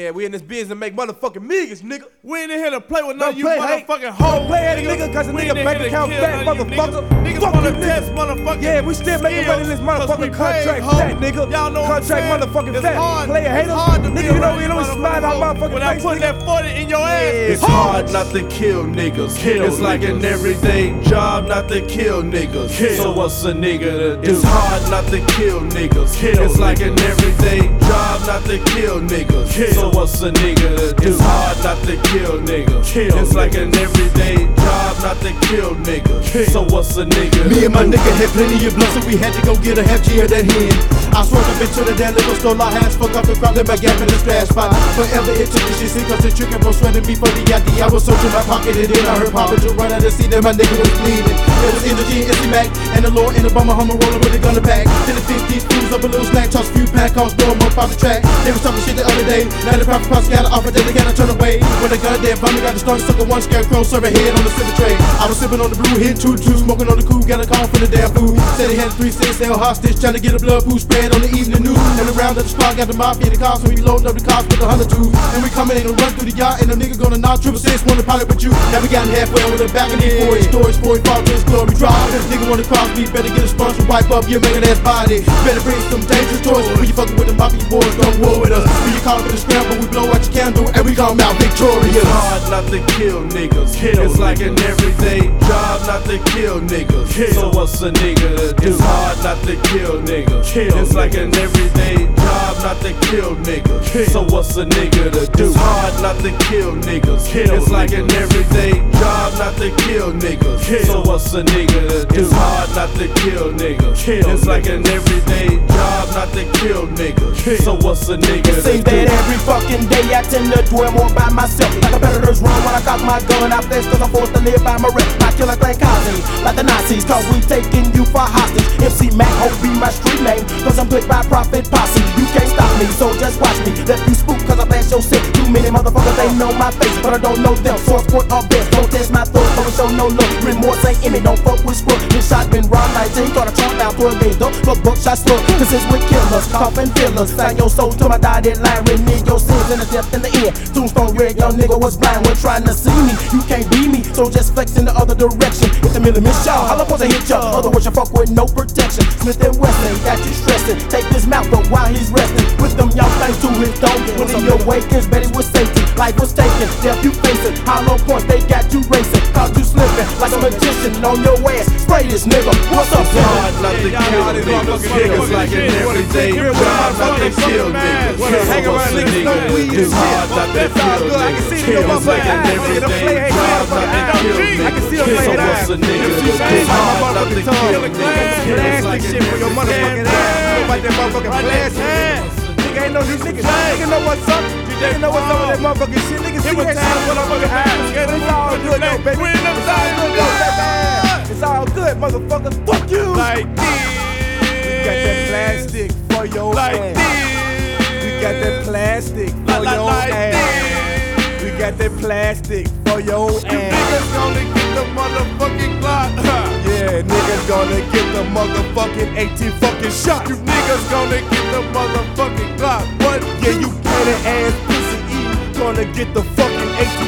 Yeah, we in this business to make motherfucking millions, nigga. We ain't in here to play with none of you play, motherfucking hoes. Don't play at it, nigga, cause the nigga bank account fat, motherfucker. Niggas Fuck wanna you, test nigga. motherfucking Yeah, we still making money in this motherfucking contract fat, nigga. Y'all know what I'm contract saying? motherfucking It's fat. hard. Player hater. It's hard to be Nigga, you know around we don't these smile out motherfucking When I face, put nigga. that 40 in your ass, It's hard not to kill niggas. It's like an everyday job not to kill niggas. So what's a nigga to do? It's hard not to kill niggas. It's like an everyday job not to kill niggas. So what's a nigga to do? It's hard not to kill niggas. It's like an everyday job not to kill niggas. So what's a nigga to do? Me and my nigga had plenty of blood, so we had to go get a half G of that hen. I swerved up into the damn liquor store, I had fuck up the crowd, let my gap in the splash spot. Forever it took this shit, see, cause the trigger bro sweating me for the ID. I was searching my pocket and then I heard Papa Joe run out and see that my nigga was bleeding. It was Energy and MC Mac, and the Lord in the bummer Hummer rolling with a gun back. Then the 50s fools up a little snack, toss a few pack, calls throw them up off the track. They was talking shit the other day, now the proper pops got an offer that they gotta turn away. When the goddamn bummer got the start, sucker one scarecrow, serving head on the silver tray. I was sipping on the blue, hitting two, smoking on the cool, got a call from the damn food. Said he had a 3 cents, held hostage, trying to get a blood pool spread on the evening news. And around the squad got the mafia in the car, so we loading up the cars with the 102. And we coming in and run through the yard, and the nigga gonna knock 666, wanna pilot with you. Now we got halfway with the back of the boys, stories before he fall to his glory drop. This nigga wanna cross me, better get a sponge and wipe up your making ass body. Better bring some dangerous toys when you fucking with the mafia boys, don't war with us. When you call for the scramble, we blow out your candle, and we come out victorious. It's hard not to kill niggas. It's like an everyday job not to kill niggas. So what's a nigga to do? It's hard not to kill niggas. It's like an everyday job not to kill niggas. So what's a nigga to do? It's hard not to kill niggas. It's like an everyday job not to kill niggas. So what's a nigga to do? It's hard not to kill niggas. It's like an everyday job not to kill niggas. So what's a nigga to do? Seems that every fucking day I tend to dwell more by myself. Like competitors run when I cock my gun out there, cause I'm forced to live by my rep. I kill like Cosby, like the Nazis, cause we taking you for hostage. MC Mac, hope be my street name, cause I'm put by Prophet Posse. You can't stop me, so just watch me. Let you spook, cause I blast your shit. Too many motherfuckers, they know my face, but I don't know them. Source point or best, don't test my throat, don't show no love. Remorse ain't in me, don't fuck with scrub. Been shot, been robbed, 19, got a trunk out for a game, don't fuck buckshot slug. Cause it's with killers, coffin fillers. Sign your soul to my dotted line, renege your sins in the depth in the end. Tombstone red, young nigga was blind when trying to see me. You can't be me, so just flex in the other direction. If the middle miss y'all, how I'm supposed to hit y'all? Otherwise you fuck with no protection. Smith and Wesson got you stressing. Take this mouth up while he's resting. With them y'all things to his dome. When he awakens, bet it was safety. Life was taken, death you facing. Hollow points, they got you racing. Caught you slipping like a magician on your ass. Spray this nigga, what's up, It's hard not to kill niggas. It's like an everyday job not to kill niggas. So what's a nigga to do? It's hard not to kill niggas. It's like an everyday job not to kill niggas. So what's a nigga to do? It's hard not to kill niggas. It's like an everyday Like that motherfucking plastic. Nigga ain't know these niggas. Nigga know what's up. Nigga know what's up with that motherfucking shit. Nigga see that shit motherfucking eyes. It's all good though, baby. It's all good though, baby. It's all good, motherfucker. Fuck you. like this. We got that plastic for your ass. We got that plastic for your ass. We got that plastic for your ass. Niggas gonna get the motherfucking Glock. Yeah, niggas gonna get the motherfucking 18 fucking shot. You niggas gonna get the motherfucking Glock. What? Yeah, you petty ass pussy eating, gonna get the fucking 18